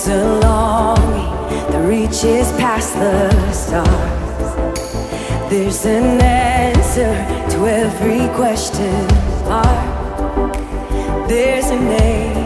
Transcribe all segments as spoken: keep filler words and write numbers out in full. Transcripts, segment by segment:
a longing that reaches past the stars. There's an answer to every question mark. There's a name.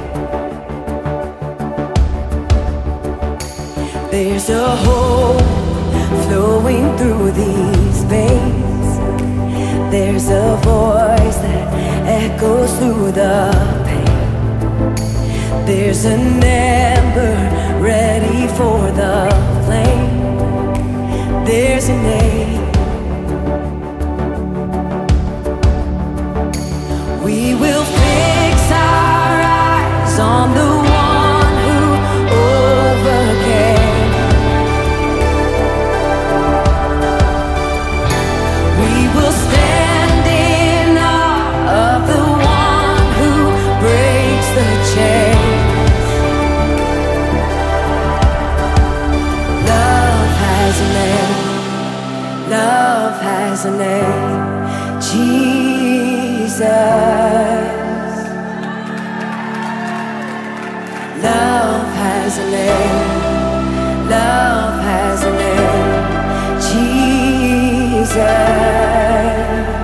There's a hope flowing through these veins. There's a voice that echoes through the pain. There's an ember ready for the flame. There's a name. We will fix our eyes on the one who overcame. We will stand in awe of the one who breaks the chains. Love has a name. Love has a name. Jesus. Love has a name. Love has a name. Jesus.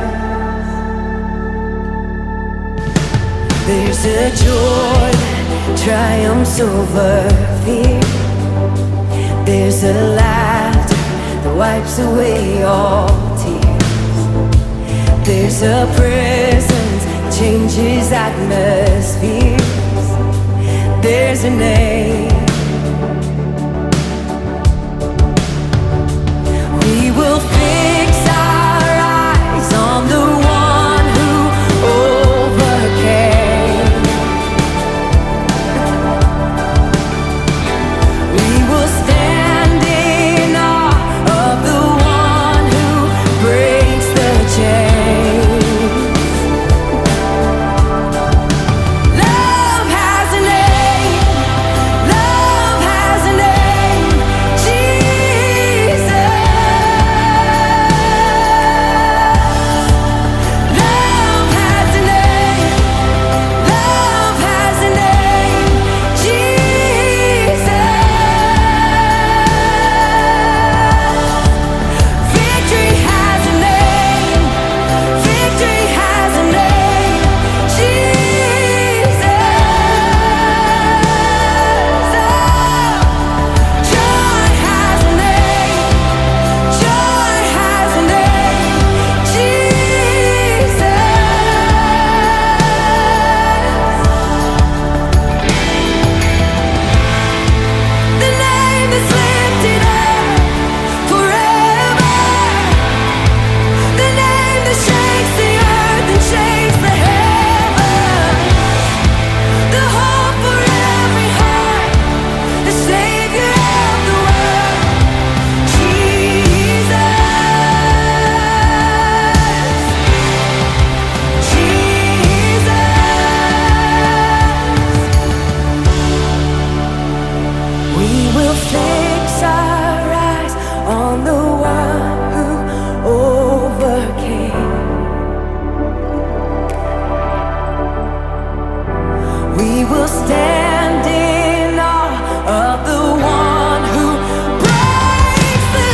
There's a joy that triumphs over fear. There's a laughter that wipes away all tears. There's a presence that changes atmospheres. There's a name. We will fix our eyes on the one who overcame. We will stand in awe of the one who breaks the chains. Love has a name. Love has a name. Jesus. Love has a name. Love has a name. Jesus. Victory has a name. Victory has a name. Jesus. Joy has a name. Joy has a name. Jesus. The name is lifted up forever. The name that shakes the earth and shakes the heavens. The hope for every heart. The Savior of the world. Jesus. Jesus. We will fix our eyes on the one who overcame. We will stand in awe of the one who breaks the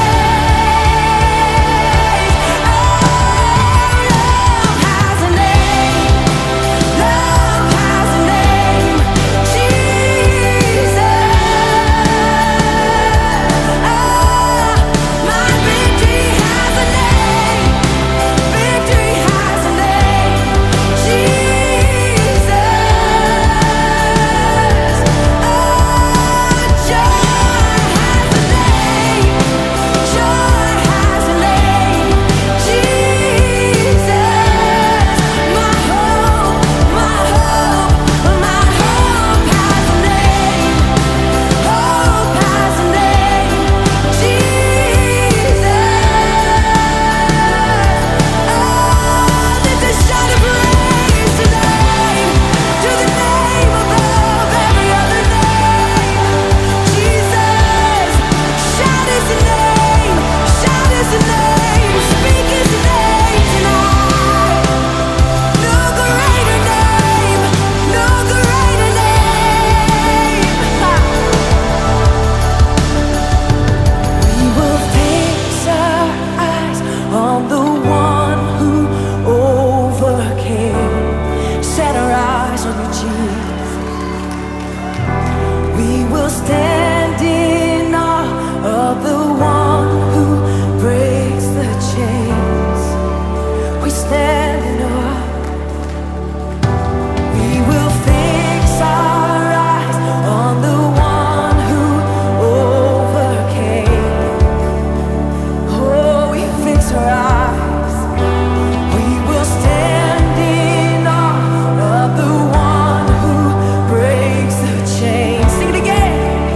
chains. Oh, love has a name. Love has a name. Jesus. Ah, my stand in awe of the one who breaks the chains. We stand in awe. We will fix our eyes on the one who overcame. Oh, we fix our eyes. We will stand in awe of the one who breaks the chains. Sing it again.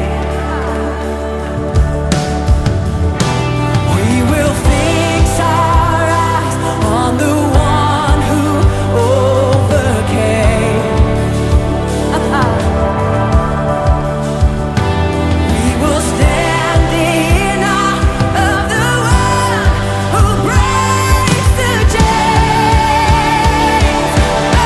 We will fix our eyes on the one who overcame. We will stand in awe of the one who breaks the chains. Oh,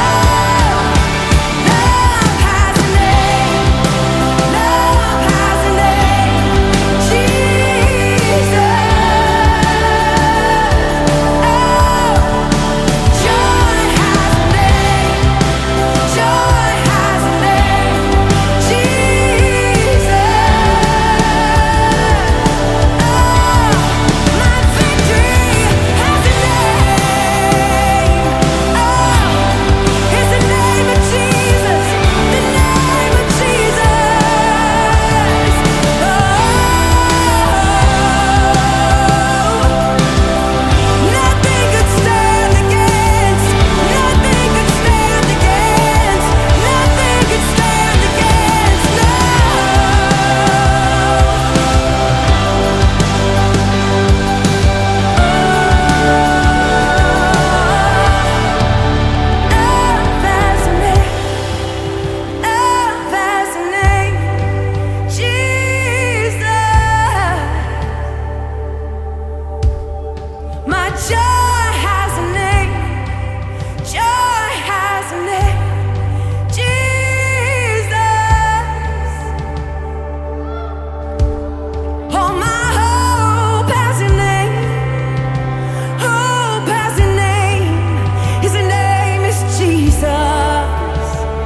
love has a name. Love has a name. Jesus. Oh, joy has a name. Joy has a name. Jesus. Oh, my victory has a name. Oh, it's the name of Jesus. The name of Jesus. Oh, nothing could stand against. Nothing could stand against. Nothing could stand against. No. Love has a name. Love has a name. Jesus. My joy has a name. Joy has a name. Jesus. Oh, my hope has a name. Hope has a name. His name is Jesus.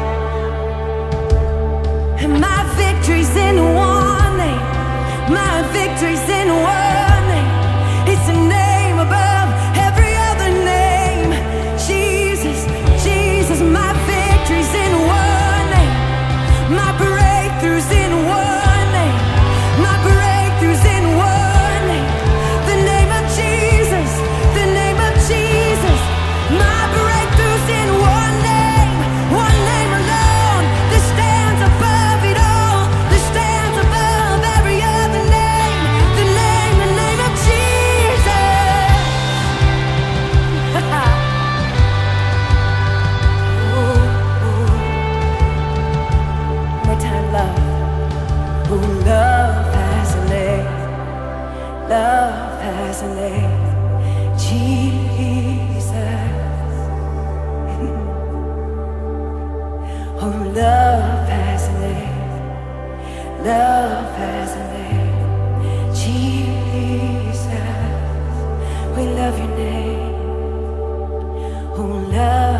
And my victory's in one name. My victory's in one name. It's a name above every other name. Jesus, Jesus, my victory's in one name. My breakthrough's in one name. My breakthrough's in one name. The name of Jesus, the name of Jesus. My breakthrough's in one name, one name alone. That stands above it all. That stands above every other name. The name, the name of Jesus. Oh, oh. One more time, love. Oh, love has a name. Love has a name. Jesus. Oh, love has a name. Love has a name. Jesus. We love your name. Oh, love.